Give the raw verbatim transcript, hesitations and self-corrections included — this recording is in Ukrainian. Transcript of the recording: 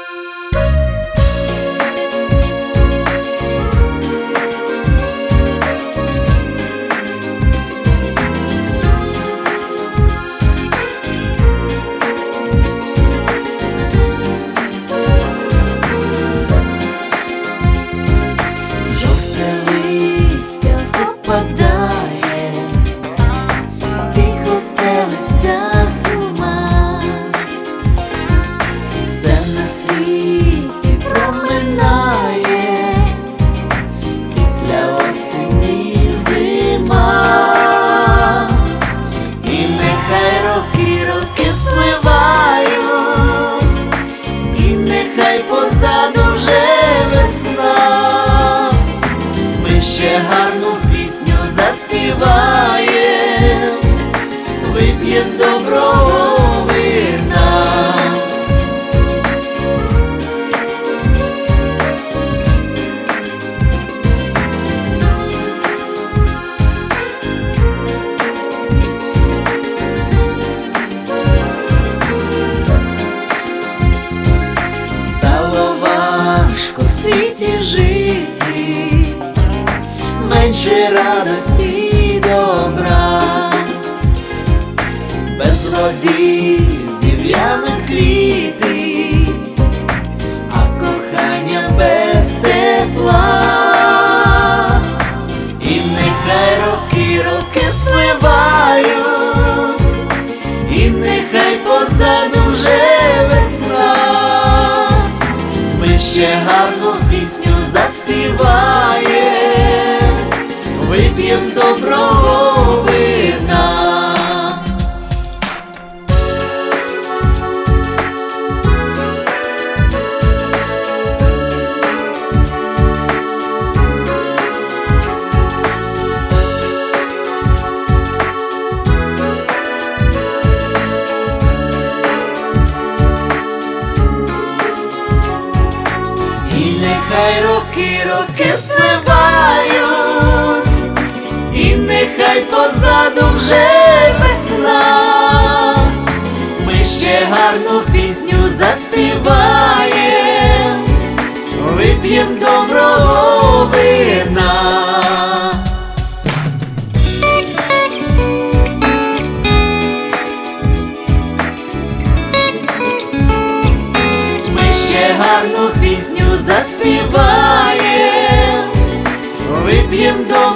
Ще гарну пісню заспіваєм, вип'єм доброго вина. Стало важко в світі жити, менше радості й добра, без води зів'януть квіти, а кохання без тепла. І нехай роки, роки спливають, і нехай позаду вже весна. Ми ще гарну пісню заспіваєм, вип'єм доброго вина. І нехай роки, роки спливають, і нехай позаду вже весна. Ми ще гарну пісню заспіваєм, вип'єм доброго вина. Ми ще гарну пісню заспіваєм, вип'єм доброго вина.